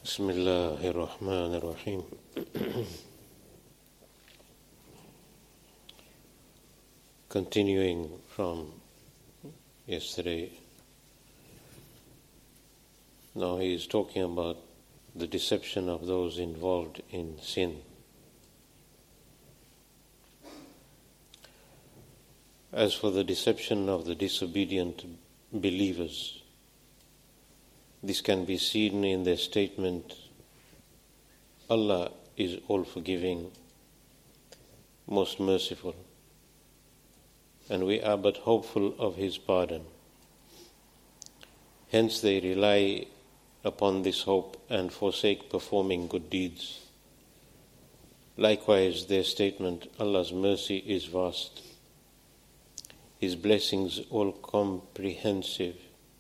بسم الله الرحمن الرحيم. Continuing from yesterday, now he is talking about the deception of those involved in sin. As for the deception of the disobedient believers, this can be seen in their statement, Allah is all-forgiving, most merciful, and we are but hopeful of His pardon. Hence they rely upon this hope and forsake performing good deeds. Likewise their statement, Allah's mercy is vast, His blessings all comprehensive,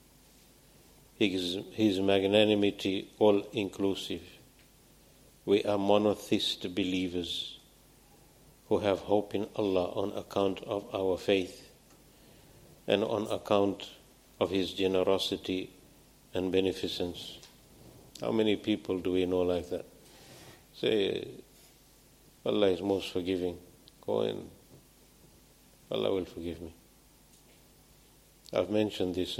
His magnanimity all-inclusive. We are monotheist believers who have hope in Allah on account of our faith and on account of His generosity and beneficence. How many people do we know like that? Say, Allah is most forgiving. Go and Allah will forgive me. I've mentioned this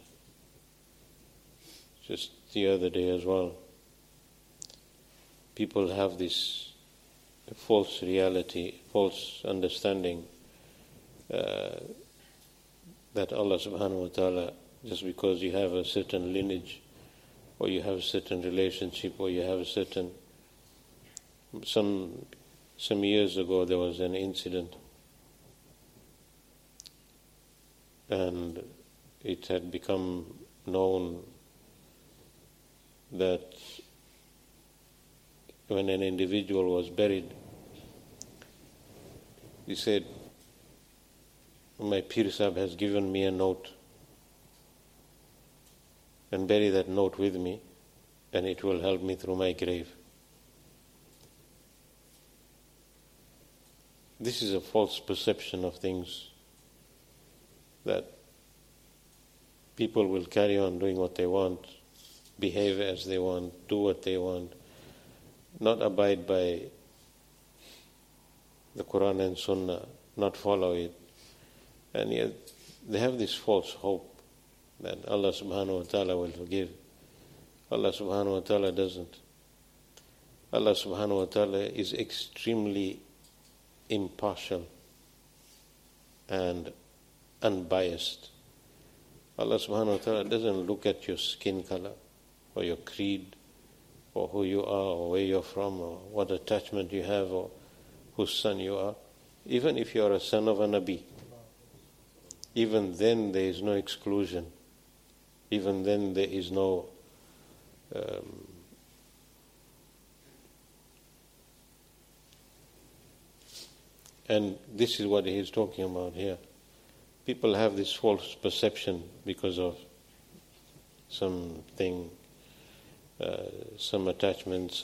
just the other day as well. People have this false reality, false understanding that Allah subhanahu wa ta'ala, just because you have a certain lineage or you have a certain relationship or you have a certain... Some years ago there was an incident and it had become known that when an individual was buried, he said, my Pir Sahib has given me a note and bury that note with me and it will help me through my grave. This is a false perception of things, that people will carry on doing what they want, behave as they want, do what they want, not abide by the Quran and Sunnah, not follow it. And yet they have this false hope that Allah subhanahu wa ta'ala will forgive. Allah subhanahu wa ta'ala doesn't. Allah subhanahu wa ta'ala is extremely impartial and unbiased. Allah subhanahu wa ta'ala doesn't look at your skin color or your creed or who you are or where you're from or what attachment you have or whose son you are. Even if you are a son of a Nabi, even then there is no exclusion. Even then there is no and this is what he is talking about here. People have this false perception because of something, some attachment,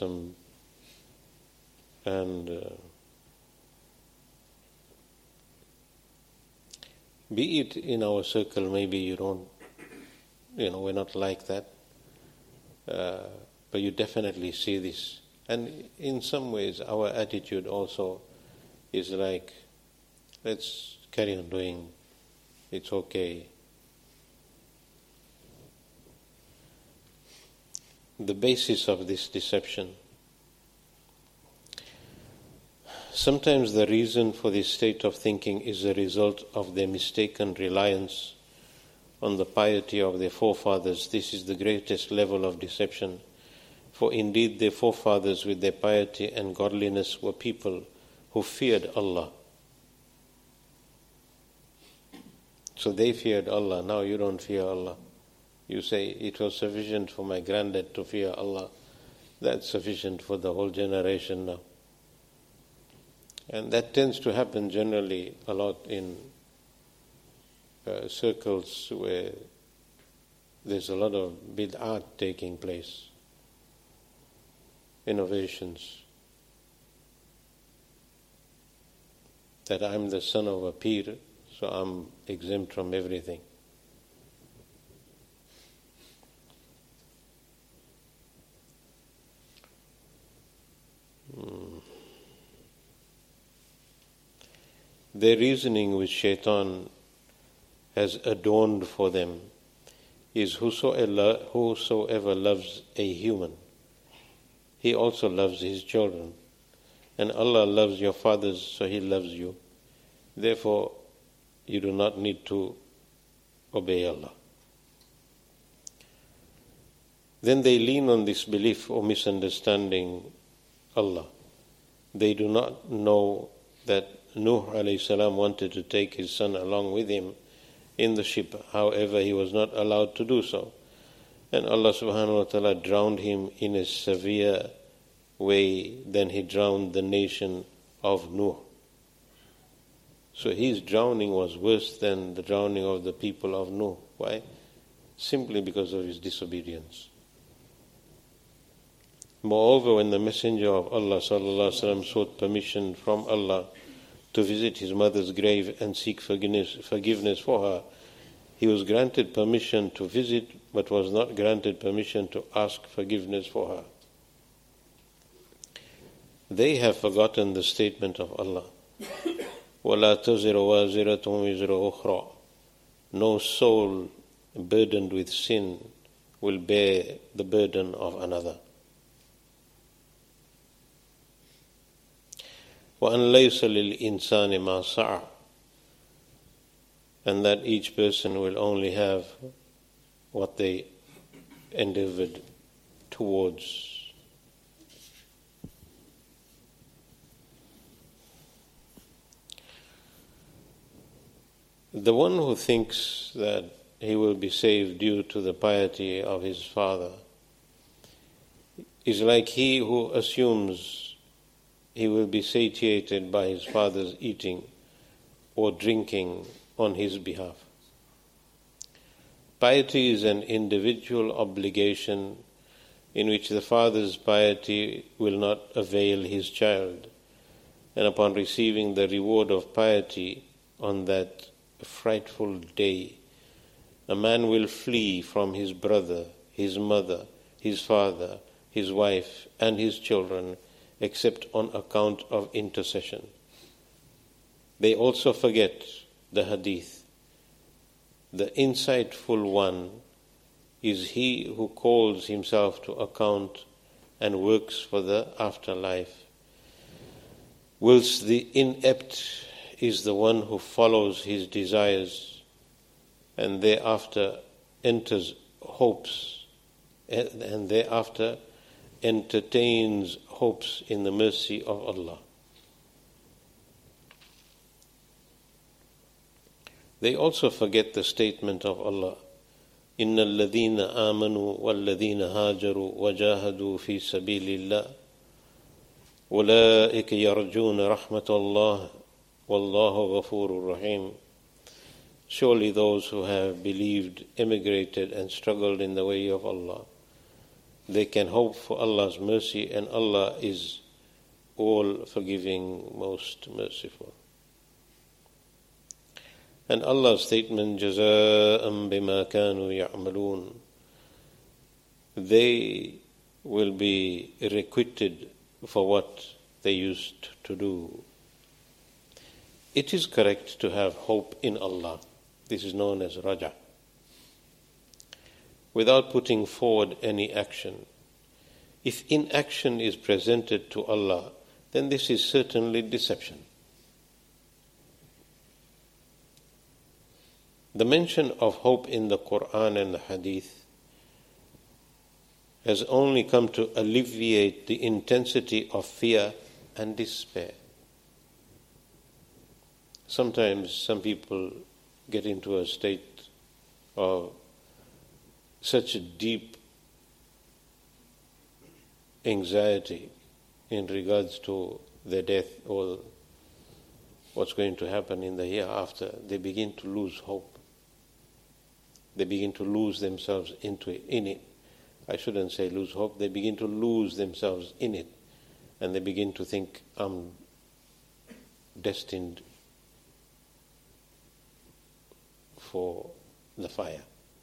be it in our circle, maybe you don't, we're not like that, but you definitely see this. And in some ways our attitude also is like, let's carry on doing, it's okay. The basis of this deception. Sometimes the reason for this state of thinking is a result of their mistaken reliance on the piety of their forefathers. This is the greatest level of deception, for indeed their forefathers with their piety and godliness were people who feared Allah. So they feared Allah, now you don't fear Allah. You say, it was sufficient for my granddad to fear Allah. That's sufficient for the whole generation now. And that tends to happen generally a lot in circles where there's a lot of bid'at taking place, innovations. That I'm the son of a Pir, so I'm exempt from everything. their reasoning which Shaitan has adorned for them is whosoever loves a human, he also loves his children. And Allah loves your fathers, so He loves you. Therefore, you do not need to obey Allah. Then they lean on this belief or misunderstanding Allah. They do not know that Nuh alayhi salam wanted to take his son along with him in the ship. However, he was not allowed to do so. And Allah subhanahu wa ta'ala drowned him in a severe way than He drowned the nation of Nuh. So his drowning was worse than the drowning of the people of Nuh. Why? Simply because of his disobedience. Moreover, when the Messenger of Allah sallallahu alaihi wasallam sought permission from Allah to visit his mother's grave and seek forgiveness for her, he was granted permission to visit, but was not granted permission to ask forgiveness for her. They have forgotten the statement of Allah, وَلَا تَزِرُ وَازِرَةٌ وِزْرَ أُخْرَى. No soul burdened with sin will bear the burden of another. وَأَنْ لَيْسَ لِلْإِنسَانِ مَا سَعَى. And that each person will only have what they endeavored towards. The one who thinks that he will be saved due to the piety of his father is like he who assumes he will be satiated by his father's eating or drinking on his behalf. Piety is an individual obligation in which the father's piety will not avail his child, and upon receiving the reward of piety on that frightful day, a man will flee from his brother, his mother, his father, his wife, and his children, except on account of intercession. They also forget the hadith. The insightful one is he who calls himself to account and works for the afterlife, whilst the inept is the one who follows his desires and thereafter enters hopes and thereafter entertains hopes in the mercy of Allah. They also forget the statement of Allah, إِنَّ الَّذِينَ آمَنُوا وَالَّذِينَ هَاجَرُوا وَجَاهَدُوا فِي سَبِيلِ اللَّهِ أُولَئِكَ يَرْجُونَ رَحْمَةَ اللَّهِ وَاللَّهُ غَفُورٌ رَحِيمٌ. Surely those who have believed, emigrated and struggled in the way of Allah, they can hope for Allah's mercy, and Allah is all forgiving, most merciful. And Allah's statement, جَزَاءً بِمَا كَانُوا يَعْمَلُونَ. They will be requited for what they used to do. It is correct to have hope in Allah. This is known as raja, without putting forward any action. If inaction is presented to Allah, then this is certainly deception. The mention of hope in the Quran and the Hadith has only come to alleviate the intensity of fear and despair. Sometimes some people get into a state of such a deep anxiety in regards to their death or what's going to happen in the hereafter, they begin to lose hope. They begin to lose themselves in it. I shouldn't say lose hope. They begin to lose themselves in it. And they begin to think, I'm destined for the fire.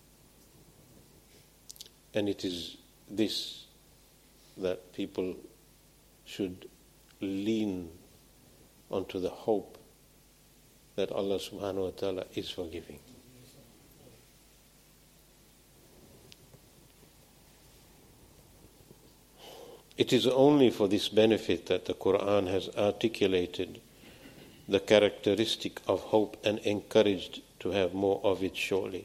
And it is this that people should lean onto the hope that Allah subhanahu wa ta'ala is forgiving. It is only for this benefit that the Quran has articulated the characteristic of hope and encouraged to have more of it surely.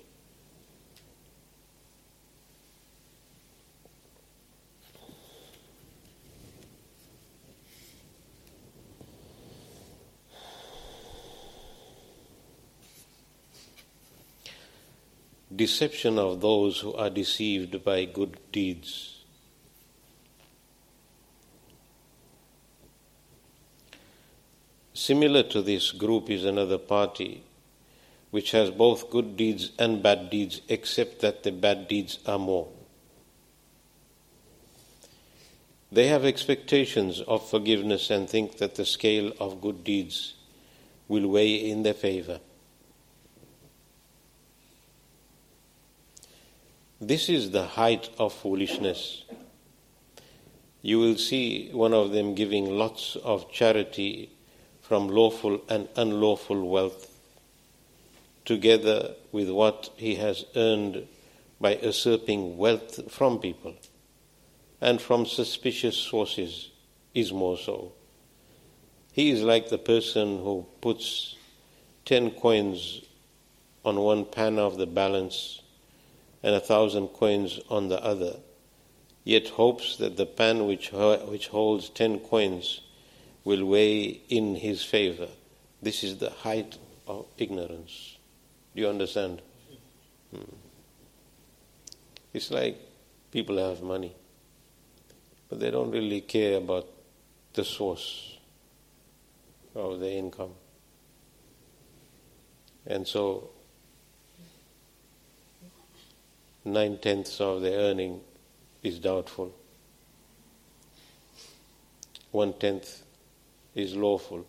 Deception of those who are deceived by good deeds. Similar to this group is another party which has both good deeds and bad deeds, except that the bad deeds are more. They have expectations of forgiveness and think that the scale of good deeds will weigh in their favor. This is the height of foolishness. You will see one of them giving lots of charity from lawful and unlawful wealth, together with what he has earned by usurping wealth from people and from suspicious sources is more so. He is like the person who puts 10 coins on one pan of the balance and 1,000 coins on the other, yet hopes that the pan which holds 10 coins will weigh in his favor. This is the height of ignorance. Do you understand? It's like people have money, but they don't really care about the source of their income. And so 9/10 of their earning is doubtful. 1/10 is lawful.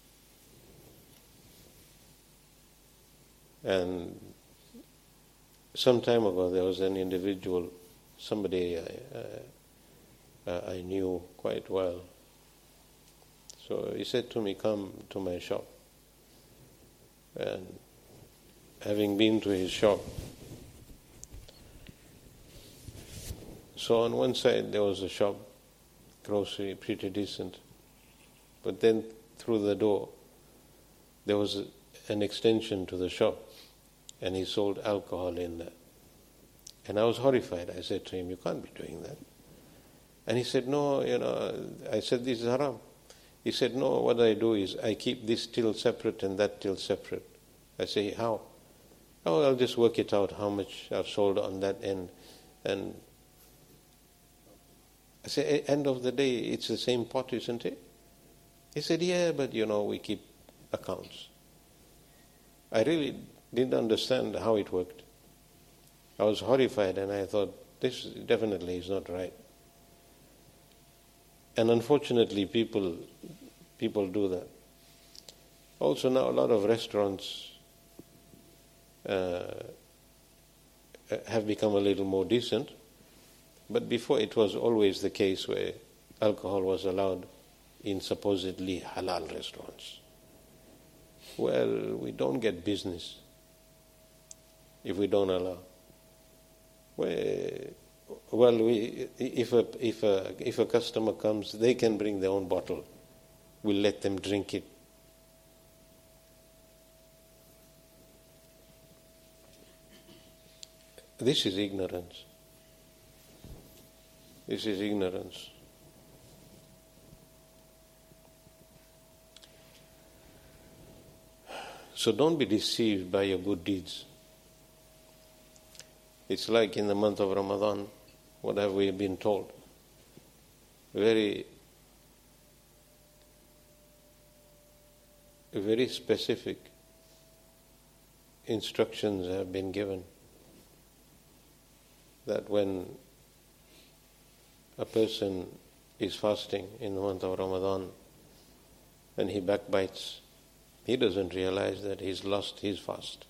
And some time ago there was an individual, somebody I knew quite well. So he said to me, "Come to my shop." And having been to his shop, so on one side there was a shop, grocery, pretty decent. But then through the door there was an extension to the shop, and he sold alcohol in there. And I was horrified. I said to him, "You can't be doing that." And he said, "No, I said, "This is haram." He said, "No, what I do is I keep this till separate and that till separate." I say, "How?" "Oh, I'll just work it out how much I've sold on that end." And I say, "End of the day, it's the same pot, isn't it?" He said, "Yeah, but we keep accounts." I really didn't understand how it worked. I was horrified, and I thought, this definitely is not right. And unfortunately, people do that. Also now a lot of restaurants have become a little more decent, but before it was always the case where alcohol was allowed in supposedly halal restaurants. Well, we don't get business if we don't allow. If a customer comes, they can bring their own bottle. We'll let them drink it. This is ignorance. This is ignorance. So don't be deceived by your good deeds. It's like in the month of Ramadan, what have we been told? Very specific instructions have been given that when a person is fasting in the month of Ramadan and he backbites, he doesn't realize that he's lost his fast.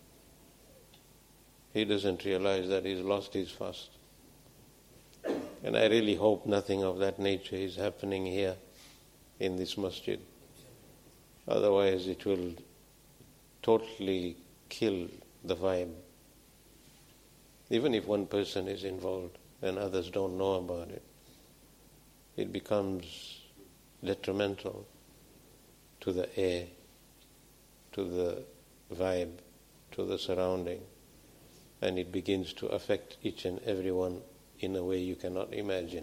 He doesn't realize that he's lost his fast. And I really hope nothing of that nature is happening here in this masjid. Otherwise it will totally kill the vibe. Even if one person is involved and others don't know about it, it becomes detrimental to the air, to the vibe, to the surrounding, and it begins to affect each and every one in a way you cannot imagine.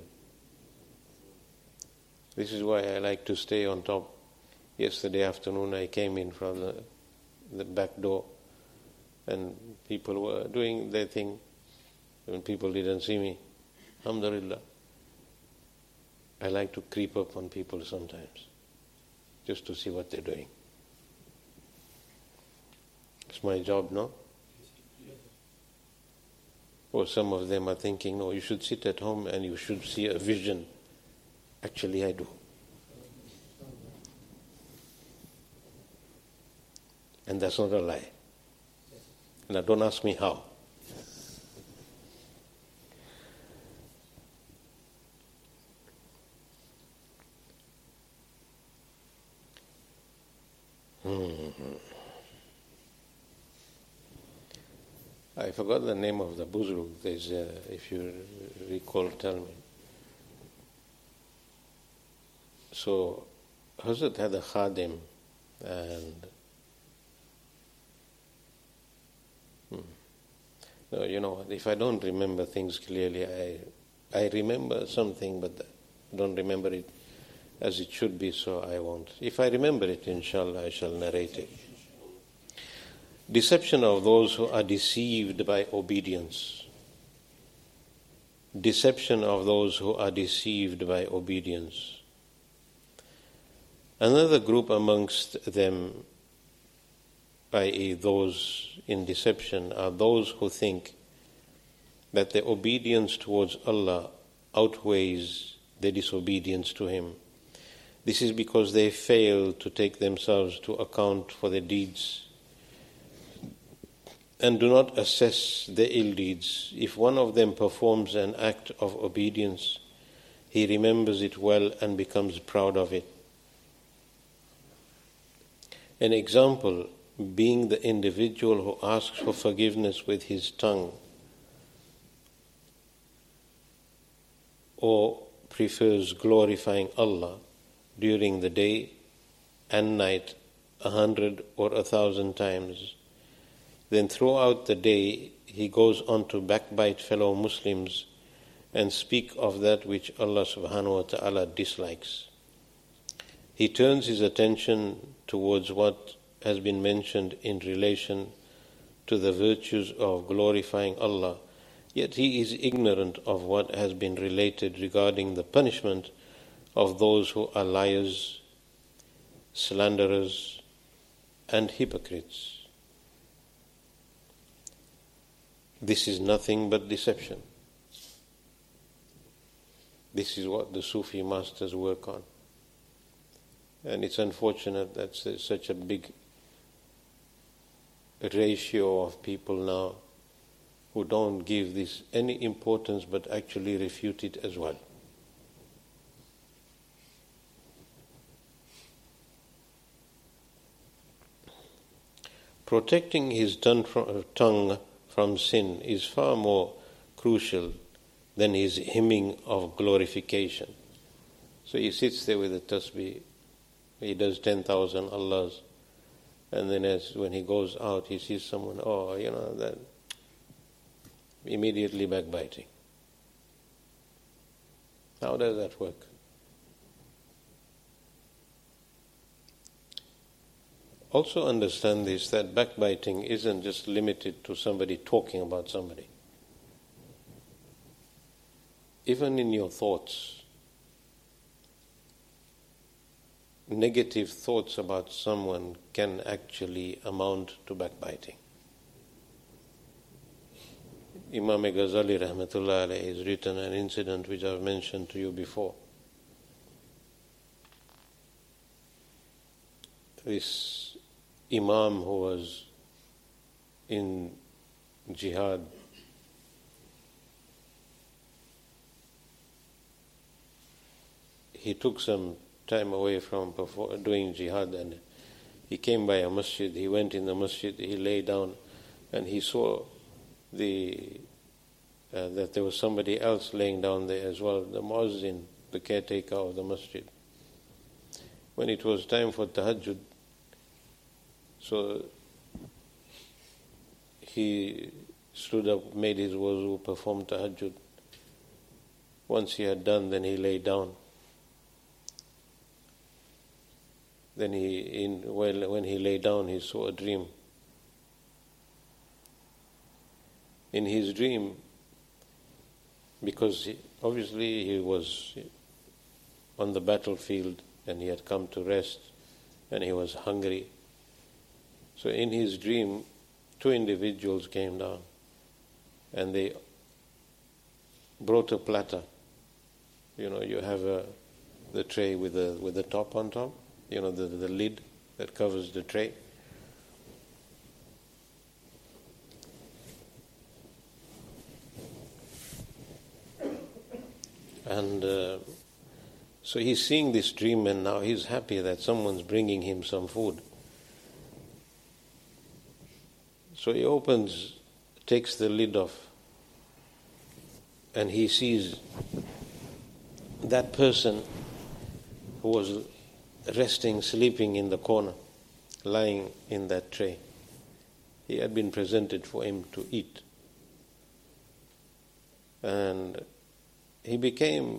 This is why I like to stay on top. Yesterday afternoon I came in from the back door and people were doing their thing and people didn't see me. Alhamdulillah. I like to creep up on people sometimes just to see what they're doing. It's my job, no? Or some of them are thinking, no, you should sit at home and you should see a vision. Actually, I do. And that's not a lie. Now, don't ask me how. I forgot the name of the Buzrug. There's if you recall, tell me. So, Hazrat had a khadim, and no, you know what, if I don't remember things clearly, I remember something, but I don't remember it as it should be, so I won't. If I remember it, inshallah, I shall narrate it. Deception of those who are deceived by obedience. Deception of those who are deceived by obedience. Another group amongst them, i.e. those in deception, are those who think that their obedience towards Allah outweighs their disobedience to Him. This is because they fail to take themselves to account for their deeds and do not assess their ill deeds. If one of them performs an act of obedience, he remembers it well and becomes proud of it. An example being the individual who asks for forgiveness with his tongue or prefers glorifying Allah during the day and night 100 or 1,000 times. Then throughout the day he goes on to backbite fellow Muslims and speak of that which Allah subhanahu wa ta'ala dislikes. He turns his attention towards what has been mentioned in relation to the virtues of glorifying Allah, yet he is ignorant of what has been related regarding the punishment of those who are liars, slanderers, and hypocrites. This is nothing but deception. This is what the Sufi masters work on. And it's unfortunate that there's such a big ratio of people now who don't give this any importance but actually refute it as well. Protecting his tongue from sin is far more crucial than his hymning of glorification. So he sits there with a tasbih, he does 10,000 Allahs, and then when he goes out he sees someone, that immediately backbiting. How does that work? Also understand this, that backbiting isn't just limited to somebody talking about somebody. Even in your thoughts, negative thoughts about someone can actually amount to backbiting. Imam Ghazali rahmatullah alayhi has written an incident which I've mentioned to you before. This Imam who was in jihad, he took some time away from doing jihad and He came by a masjid, he went in the masjid, he lay down, and he saw that there was somebody else laying down there as well, the muazzin, the caretaker of the masjid. When it was time for tahajjud, so he stood up, made his wuzu, performed tahajjud. Once he had done, then he lay down. Then when he lay down, he saw a dream. In his dream, because obviously he was on the battlefield and he had come to rest and he was hungry. So in his dream, 2 individuals came down and they brought a platter. You know, you have the tray with the top on top, you know, the lid that covers the tray. And so he's seeing this dream, and now he's happy that someone's bringing him some food. So he takes the lid off, and he sees that person who was resting, sleeping in the corner, lying in that tray. He had been presented for him to eat. And he became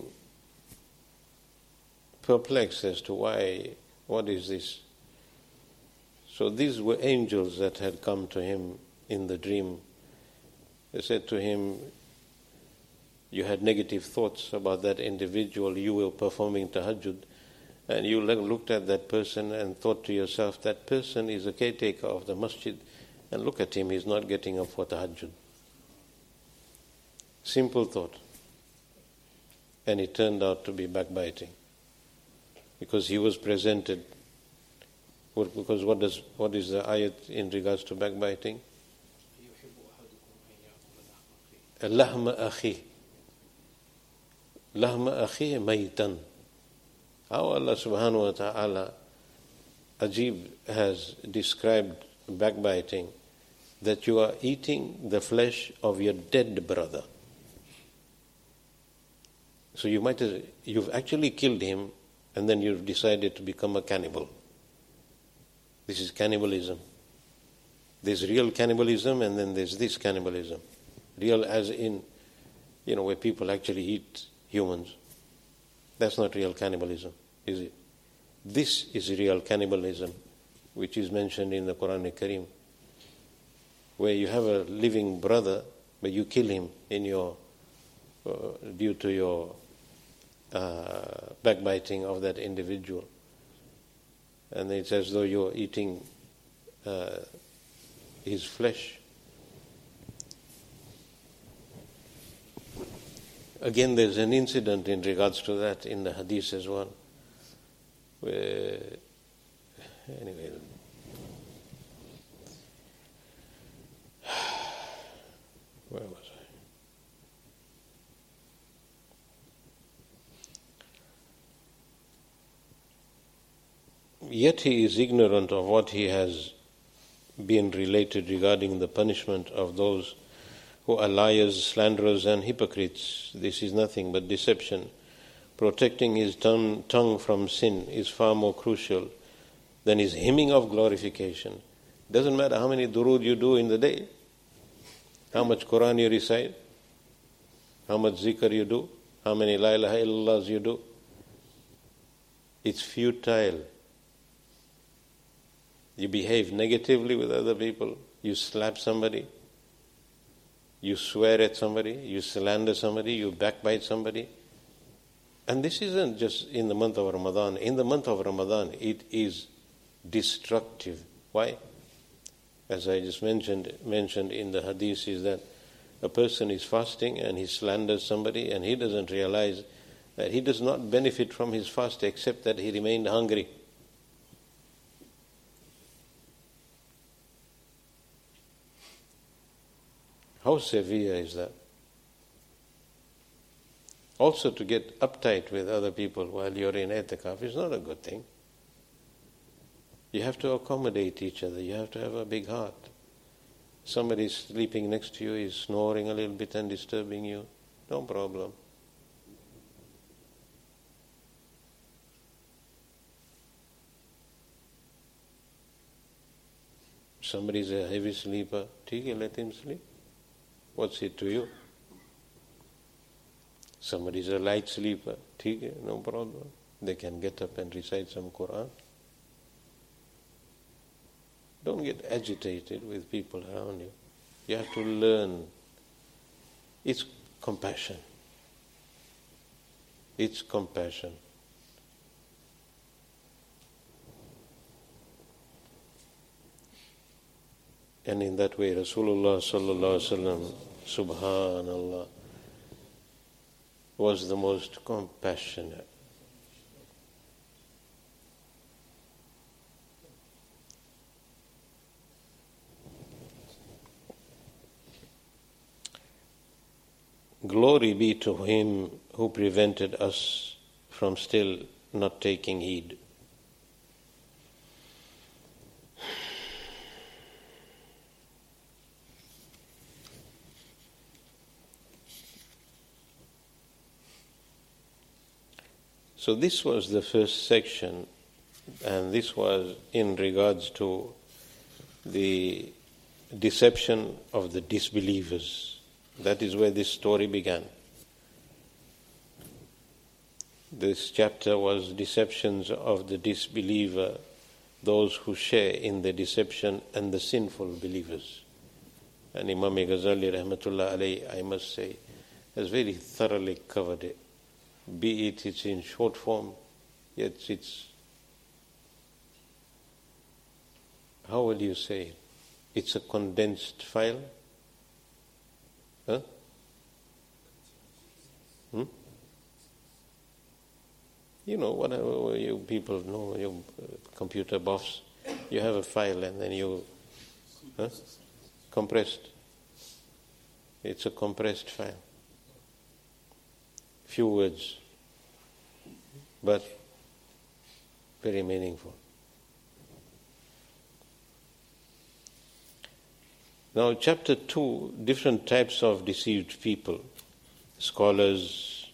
perplexed as to what is this? So these were angels that had come to him in the dream. They said to him, you had negative thoughts about that individual, you were performing tahajjud, and you looked at that person and thought to yourself, that person is a caretaker of the masjid, and look at him, he's not getting up for tahajjud. Simple thought. And it turned out to be backbiting. Because he was presented. Because what is the ayat in regards to backbiting? Lahma akhi. Lahma akhi maytan. How Allah subhanahu wa ta'ala Ajib has described backbiting, that you are eating the flesh of your dead brother. So you've actually killed him, and then you've decided to become a cannibal. This is cannibalism. There's real cannibalism, and then there's this cannibalism. Real as in, where people actually eat humans. That's not real cannibalism, is it? This is real cannibalism, which is mentioned in the Quran Kareem, where you have a living brother, but you kill him due to your backbiting of that individual. And it's as though you're eating his flesh. Again, there's an incident in regards to that in the hadith as well. Anyway, where was I? Yet he is ignorant of what he has been related regarding the punishment of those who are liars, slanderers, and hypocrites. This is nothing but deception. Protecting his tongue from sin is far more crucial than his hymning of glorification. Doesn't matter how many durood you do in the day, how much Quran you recite, how much zikr you do, how many la ilaha illallahs you do. It's futile. You behave negatively with other people, you slap somebody, you swear at somebody, you slander somebody, you backbite somebody. And this isn't just in the month of Ramadan. In the month of Ramadan, it is destructive. Why? As I just mentioned in the hadith, is that a person is fasting and he slanders somebody and he doesn't realize that he does not benefit from his fast except that he remained hungry. How severe is that? Also, to get uptight with other people while you're in i'tikaf is not a good thing. You have to accommodate each other. You have to have a big heart. Somebody is sleeping next to you, is snoring a little bit and disturbing you. No problem. Somebody is a heavy sleeper. Let him sleep. What's it to you? Somebody is a light sleeper. No problem. They can get up and recite some Quran. Don't get agitated with people around you. You have to learn. It's compassion. It's compassion. And in that way, Rasulullah sallallahu alaihi wasallam, subhanallah, was the most compassionate. Glory be to Him who prevented us from still not taking heed. So this was the first section, and this was in regards to the deception of the disbelievers. That is where this story began. This chapter was deceptions of the disbeliever, those who share in the deception and the sinful believers. And Imam Ghazali rahmatullah alayhi, I must say, has very thoroughly covered it. Be it's in short form, yet it's, how will you say it? It's a condensed file. Huh? You know, whatever you people know, you computer buffs, you have a file and then you compressed. It's a compressed file. Few words, but very meaningful. Now, chapter 2, different types of deceived people, scholars,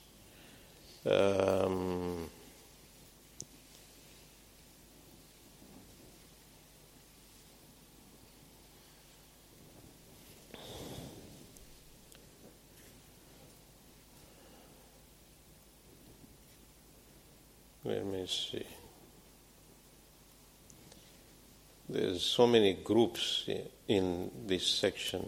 let me see. There's so many groups in this section.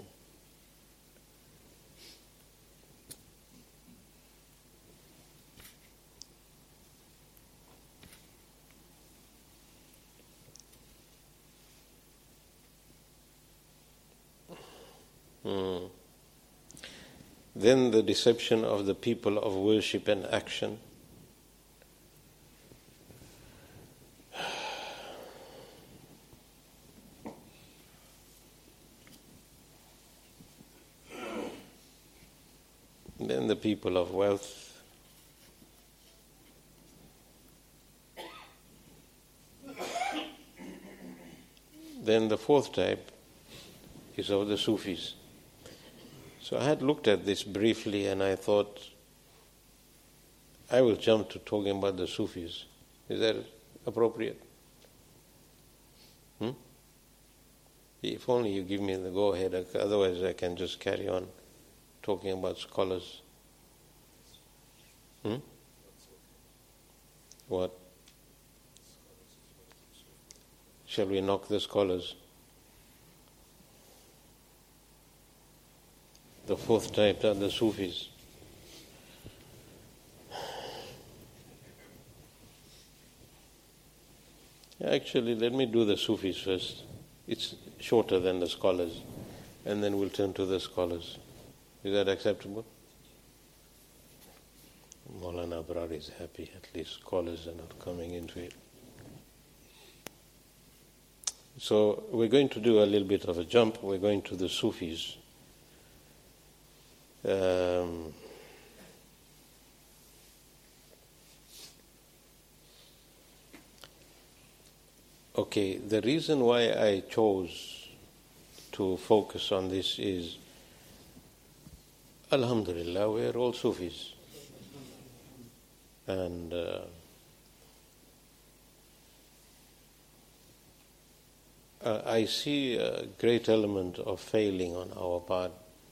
Then the deception of the people of worship and action. Then the people of wealth. Then the fourth type is of the Sufis. So I had looked at this briefly and I thought I will jump to talking about the Sufis. Is that appropriate? If only you give me the go-ahead, otherwise I can just carry on talking about scholars. What? Shall we knock the scholars? The fourth type are the Sufis. Actually, let me do the Sufis first. It's shorter than the scholars, and then we'll turn to the scholars. Is that acceptable? Maulana Abrar is happy, at least scholars are not coming into it. So we're going to do a little bit of a jump. We're going to the Sufis. Okay, the reason why I chose to focus on this is, Alhamdulillah, we are all Sufis. And I see a great element of failing on our part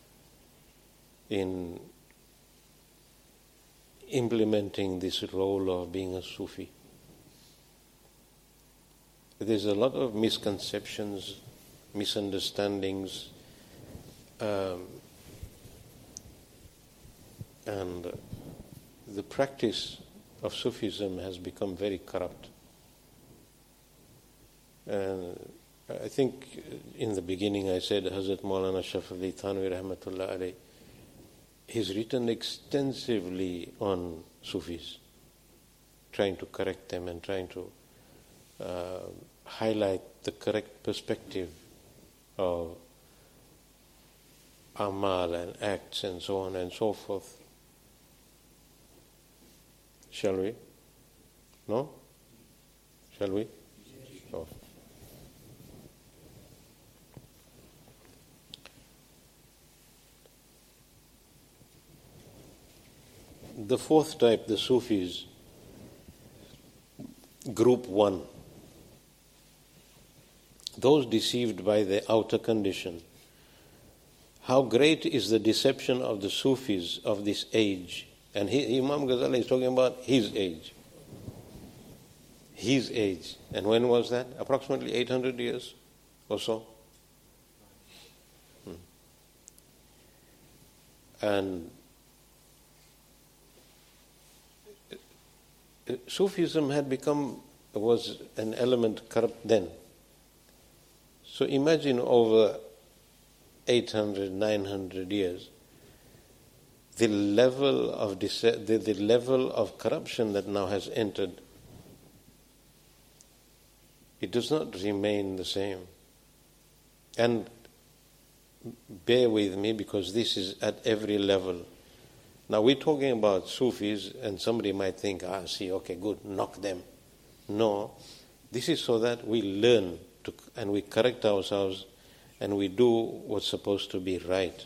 in implementing this role of being a Sufi. There's a lot of misconceptions, misunderstandings, and the practice of Sufism has become very corrupt. And I think in the beginning I said Hazrat Maulana Ashraf Ali Thanwi Rahmatullah alayh, he's written extensively on Sufis, trying to correct them and trying to highlight the correct perspective of amal and acts and so on and so forth. Shall we? No? Shall we? No. The fourth type, the Sufis, group 1. Those deceived by the outer condition. How great is the deception of the Sufis of this age. And Imam Ghazali is talking about his age. His age. And when was that? Approximately 800 years or so. And Sufism was an element corrupt then. So imagine over 800, 900 years, the level of corruption that now has entered, it does not remain the same. And bear with me, because this is at every level. Now we're talking about Sufis, and somebody might think, okay, good, knock them. No, this is so that we learn and we correct ourselves and we do what's supposed to be right.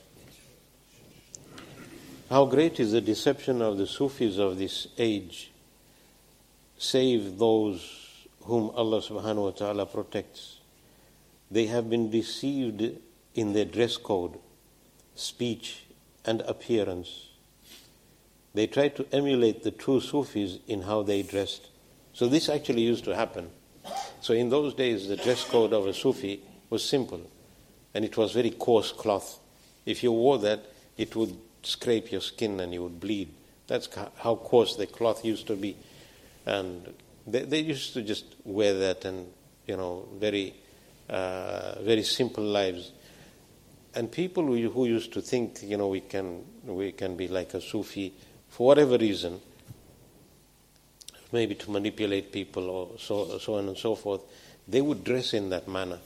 How great is the deception of the Sufis of this age, save those whom Allah subhanahu wa ta'ala protects. They have been deceived in their dress code, speech and appearance. They tried to emulate the true Sufis in how they dressed. So this actually used to happen. So in those days, the dress code of a Sufi was simple, and it was very coarse cloth. If you wore that, it would scrape your skin and you would bleed. That's how coarse the cloth used to be. And they used to just wear that, and very very simple lives. And people who used to think we can be like a Sufi for whatever reason, maybe to manipulate people or so on and so forth, they would dress in that manner.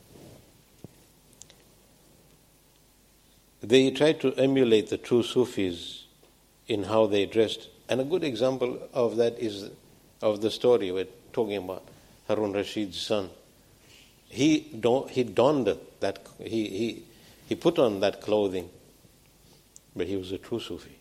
They tried to emulate the true Sufis in how they dressed. And a good example of that is of the story we're talking about, Harun Rashid's son. He donned that, he put on that clothing, but he was a true Sufi.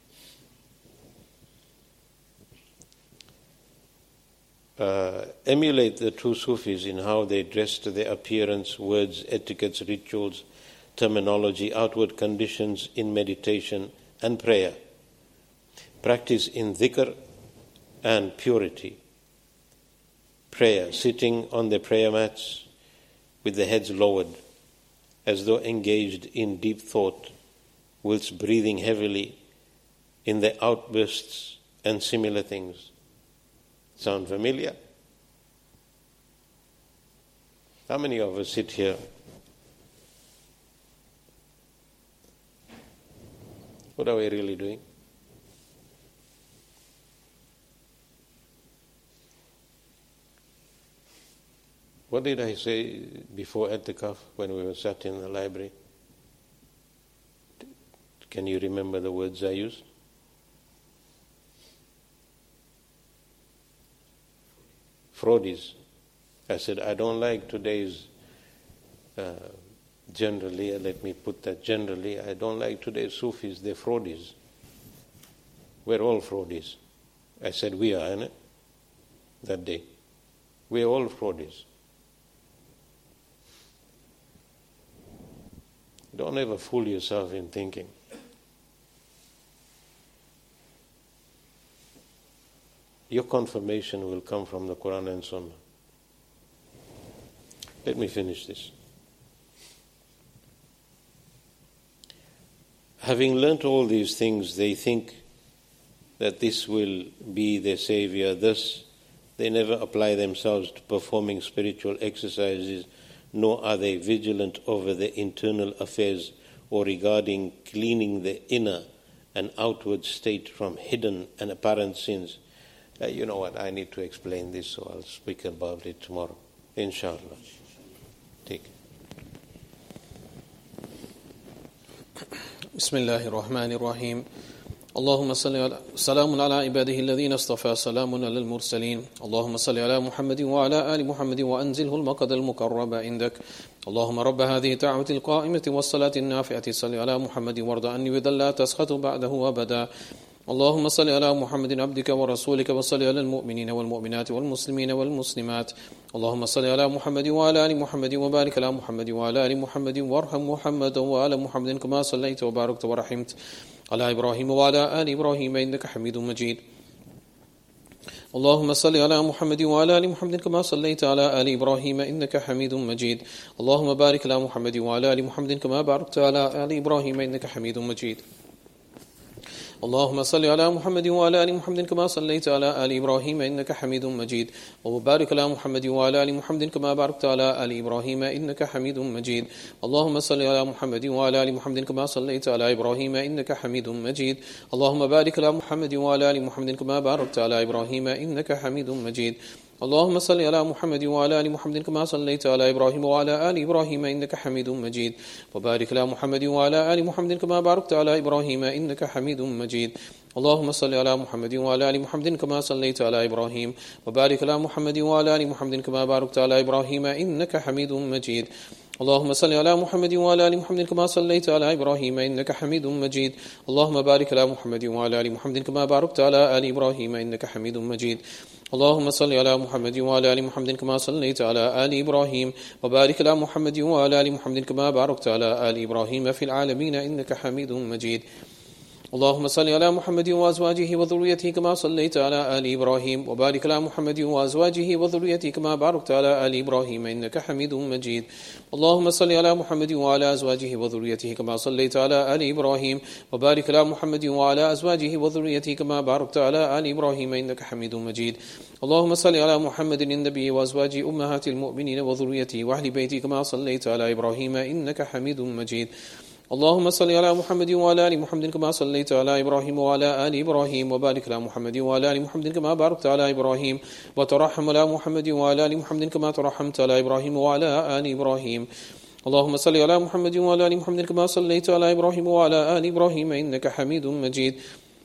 Emulate the true Sufis in how they dressed, their appearance, words, etiquettes, rituals, terminology, outward conditions in meditation and prayer. Practice in dhikr and purity. Prayer, sitting on their prayer mats with the heads lowered, as though engaged in deep thought, whilst breathing heavily in their outbursts and similar things. Sound familiar? How many of us sit here? What are we really doing? What did I say before I'tikaf when we were sat in the library? Can you remember the words I used? Fraudies. I said, I don't like today's, generally, let me put that generally, I don't like today's Sufis, they're fraudies. We're all fraudies. I said, we are, innit? That day. We're all fraudies. Don't ever fool yourself in thinking. Your confirmation will come from the Quran and Sunnah. Let me finish this. Having learnt all these things, they think that this will be their savior. Thus, they never apply themselves to performing spiritual exercises, nor are they vigilant over their internal affairs or regarding cleaning the inner and outward state from hidden and apparent sins. You know what, I need to explain this, so I'll speak about it tomorrow, inshallah. Take it. Bismillahir Rahmanir Rahim. اللهم صل على سلام على عباده الذين اصطفى سلام على المرسلين اللهم صل على محمد وعلى آل محمد وأنزله المقعد المقرب عندك اللهم رب هذه الدعوة القائمة والصلاة النافعة صل على محمد وارض عني وذا لا تسخط بعده أبدا اللهم صل على محمد عبدك ورسولك وصل على المؤمنين والمؤمنات والمسلمين والمسلمات اللهم صل على محمد وعلى آل محمد وبارك على محمد وعلى آل محمد وارحم محمد وعلى محمد كما صليت وباركت ورحمت على إبراهيم وعلى آل إبراهيم إنك حميد مجيد اللهم صل على محمد وعلى آل محمد كما صليت على آل إبراهيم إنك حميد مجيد اللهم بارك على محمد وعلى آل محمد كما باركت على آل إبراهيم إنك حميد مجيد اللهم صل على محمد وعلى آل محمد كما صليت على آل إبراهيم إنك حميد مجيد وبارك على محمد وعلى آل محمد كما باركت على آل إبراهيم إنك حميد مجيد اللهم صل على محمد وعلى آل محمد كما صليت على إبراهيم إنك حميد مجيد اللهم بارك على محمد وعلى آل محمد كما باركت على إبراهيم إنك حميد مجيد اللهم صل على محمد وعلى آل محمد كما صليت على إبراهيم وعلى آل إبراهيم إنك حميد مجيد وبارك على محمد وعلى آل محمد كما باركت على إبراهيم إنك حميد مجيد اللهم صل على محمد وعلى آل محمد كما صليت على إبراهيم وبارك على محمد وعلى آل محمد كما باركت على إبراهيم إنك حميد مجيد اللهم صل على محمد وعلى آل محمد كما صليت على إبراهيم إنك حميد مجيد اللهم بارك على محمد وعلى آل محمد كما باركت على آل إبراهيم إنك حميد مجيد اللهم صل على محمد وعلى آل محمد كما صليت على آل إبراهيم وبارك على محمد وعلى آل محمد كما باركت على آل إبراهيم في العالمين إنك حميد مجيد اللهم صل على محمد وأزواجه وذريته كما صليت على آل إبراهيم وبارك على محمد وأزواجه وذريته كما باركت على آل إبراهيم إنك حميد مجيد اللهم صل على محمد وعلى أزواجه وذريته كما صليت على آل إبراهيم وبارك على محمد وعلى أزواجه وذريته كما باركت على آل إبراهيم إنك حميد مجيد اللهم صل على محمد النبي وأزواج أمهات المؤمنين وذريته وأهل بيته كما صليت على إبراهيم إنك حميد مجيد اللهم صل على محمد وعلى آل محمد كما صليت على إبراهيم وعلى آل إبراهيم وبارك على محمد وعلى آل محمد كما باركت على إبراهيم وترحم على محمد وعلى آل محمد كما ترحمت على إبراهيم وعلى آل إبراهيم اللهم صل على محمد وعلى آل محمد كما صليت على إبراهيم وعلى آل إبراهيم إنك حميد مجيد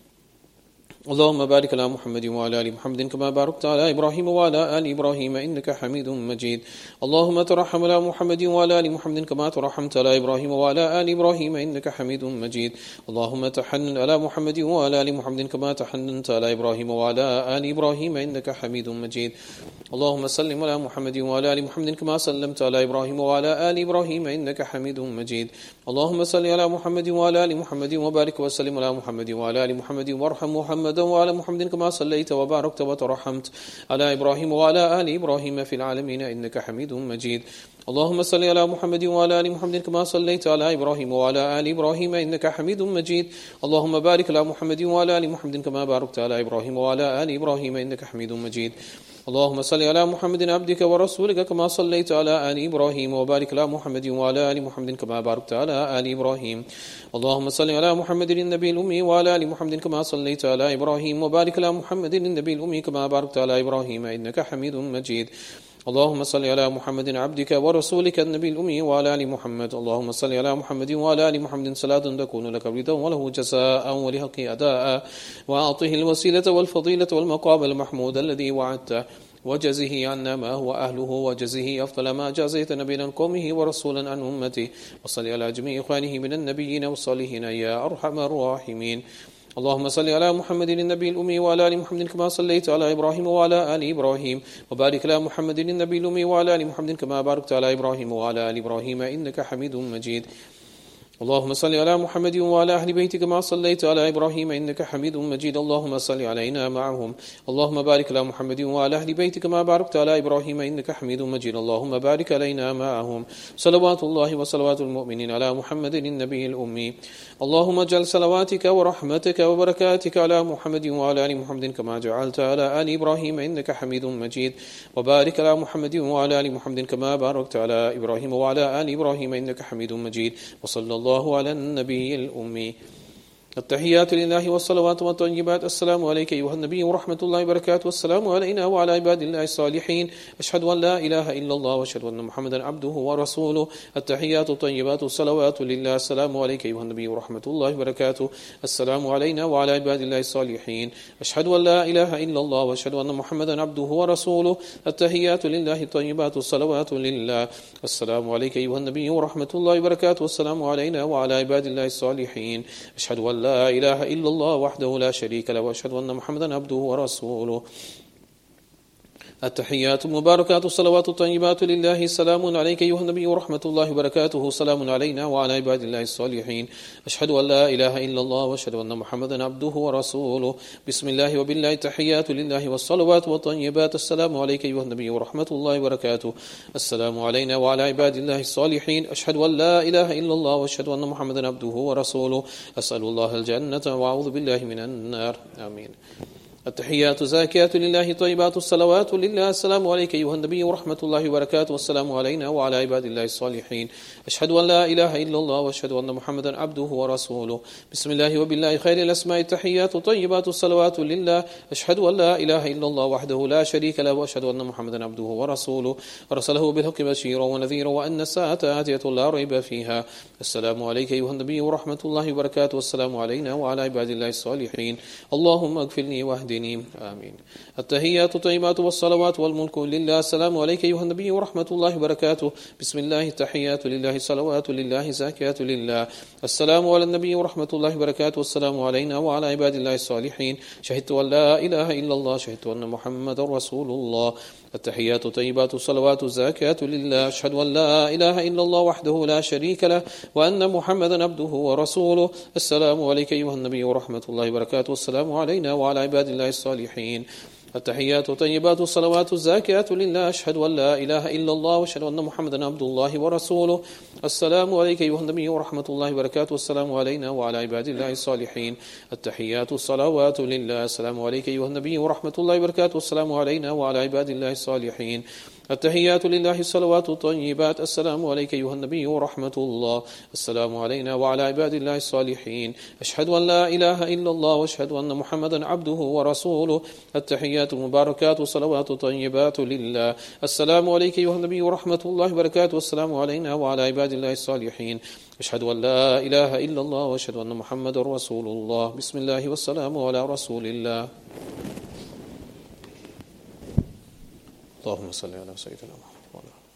اللهم بارك على محمد وعلى آل محمد كما باركت على إبراهيم وعلى آل إبراهيم إنك حميد مجيد اللهم ترحم على محمد وعلى آل محمد كما ترحمت على إبراهيم وعلى آل إبراهيم إنك حميد مجيد اللهم تحنن على محمد وعلى آل محمد كما تحننت على إبراهيم وعلى آل إبراهيم إنك حميد مجيد اللهم سلم على محمد وعلى آل محمد كما سلمت على إبراهيم وعلى آل إبراهيم إنك حميد مجيد اللهم صل على محمد وعلى آل محمد وبارك وسلم على محمد وعلى آل محمد وارحم محمد وعلى محمد كما صليت وباركت وترحمت على إبراهيم وعلى آل إبراهيم في العالمين إنك حميد مجيد اللهم صل على محمد وعلى آل محمد كما صليت على إبراهيم وعلى آل إبراهيم إنك حميد مجيد اللهم بارك على محمد وعلى آل محمد كما باركت على إبراهيم وعلى آل إبراهيم إنك حميد مجيد اللهم صل على محمد عبدك ورسولك كما صليت على آل إبراهيم وبارك على محمد وعلى آل محمد كما باركت على آل إبراهيم اللهم صل على محمد النبي الأمي وعلى آل محمد كما صليت على إبراهيم وبارك على محمد النبي الأمي كما باركت على إبراهيم إنك حميد مجيد اللهم صل على محمد عبدك ورسولك النبي الأمي وعلى آل محمد اللهم صل على محمد وعلى آل محمد صلاة تكون لك رضا وله جزاء ولحق أداء وأعطه الوسيلة والفضيلة والمقام المحمود الذي وعدته وجزه عنا ما هو أهله وجزه أفضل ما جازيت نبيا عن قومه ورسولا عن أمته وصل على جميع إخوانه من النبيين والصالحين يا أرحم الراحمين. اللهم صل على محمد النبي الأمي وعلى آل محمد كما صليت على إبراهيم وعلى آل إبراهيم وبارك على محمد النبي الأمي وعلى آل محمد كما باركت على إبراهيم وعلى آل إبراهيم إنك حميد مجيد. اللهم صل على محمد وعلى أهل بيته كما صليت على إبراهيم إنك حميد مجيد. اللهم صل علينا معهم. اللهم بارك على محمد وعلى أهل بيته كما باركت على إبراهيم إنك حميد مجيد. اللهم بارك علينا معهم. صلوات الله وصلوات المؤمنين على محمد النبي الأمي. اللهم اجعل صلواتك ورحمتك وبركاتك على محمد وعلى آل محمد كما جعلت على آل إبراهيم إنك حميد مجيد. وبارك على محمد وعلى آل محمد كما باركت على إبراهيم وعلى آل إبراهيم إنك حميد مجيد. وصلى الله على النبي الأمي. التحيات لله والصلوات والطيبات. السلام عليك أيها النبي ورحمة الله وبركاته. والسلام علينا وعلى عباد الله الصالحين. أشهد أن لا إله إلا الله وأشهد أن محمدا عبده ورسوله. التحيات الطيبات والصلوات لله. السلام عليك أيها النبي ورحمة الله وبركاته. السلام علينا وعلى عباد الله الصالحين. أشهد أن لا إله إلا الله وأشهد أن محمدا عبده ورسوله. التحيات لله الطيبات والصلوات لله. السلام عليك أيها النبي ورحمة الله وبركاته. والسلام علينا وعلى عباد الله الصالحين. أشهد أن لا إله إلا الله وحده لا شريك له وأشهد أن محمدا عبده ورسوله. التحيات المباركات الصلوات الطيبات لله. السلام عليك أيها النبي ورحمة الله وبركاته. سلام علينا وعلى عباد الله الصالحين. أشهد أن لا إله إلا الله وأشهد أن محمدا عبده ورسوله. بسم الله وبالله. التحيات لله والصلوات والطيبات. السلام عليك أيها النبي ورحمة الله وبركاته. السلام علينا وعلى عباد الله الصالحين. أشهد أن لا إله إلا الله وأشهد أن محمدا عبده ورسوله. أسأل الله الجنة وأعوذ بالله من النار. آمين. التحيات زاكيات لله طيبات الصلوات لله. السلام عليك أيها النبي ورحمة الله وبركاته. والسلام علينا وعلى عباد الله الصالحين. أشهد أن لا إله إلا الله وأشهد أن محمدا عبده ورسوله. بسم الله وبالله. خير الأسماء التحيات طيبات الصلوات لله. أشهد أن لا إله إلا الله وحده لا شريك له وأشهد أن محمدا عبده ورسوله. أرسله بالحق بشيرا ونذيرا وأن الساعة آتية لا ريب فيها. السلام عليك أيها النبي ورحمة الله وبركاته. والسلام علينا وعلى عباد الله الصالحين. اللهم اغفر لي واهدني. آمين. التحيات الطيبات والصلوات والملك لله. السلام عليك أيها النبي ورحمة الله وبركاته. بسم الله. التحيات لله صلوات لله زاكيات لله. السلام على النبي ورحمة الله وبركاته. والسلام علينا وعلى عباد الله الصالحين. شهدت أن لا إله إلا الله. شهدت أن محمد رسول الله. التحيات طيبات الصلوات الزاكيات لله. أشهد أن لا إله إلا الله وحده لا شريك له وأن محمدا عبده ورسوله. السلام عليك أيها النبي ورحمة الله وبركاته. والسلام علينا وعلى عباد الله الصالحين. التحيات طيبات الصلوات الزاكيات لله. أشهد أن لا إله إلا الله وأشهد أن محمدا عبد الله ورسوله. السلام عليك أيها النبي ورحمة الله وبركاته. والسلام علينا وعلى عباد الله الصالحين. التحيات الصلوات لله. السلام عليك أيها النبي ورحمة الله وبركاته. والسلام علينا وعلى عباد الله الصالحين. التحيات لله الصلوات الطيبات. السلام عليك أيها النبي ورحمة الله. السلام علينا وعلى عباد الله الصالحين. أشهد أن لا إله إلا الله وأشهد أن محمدا عبده ورسوله. التحيات المباركات والصلوات الطيبات لله. السلام عليك أيها النبي ورحمة الله وبركاته. والسلام علينا وعلى عباد الله الصالحين. أشهد أن لا إله إلا الله وأشهد أن محمدا رسول الله. بسم الله والسلام على رسول الله. اللهم صل على سيدنا محمد.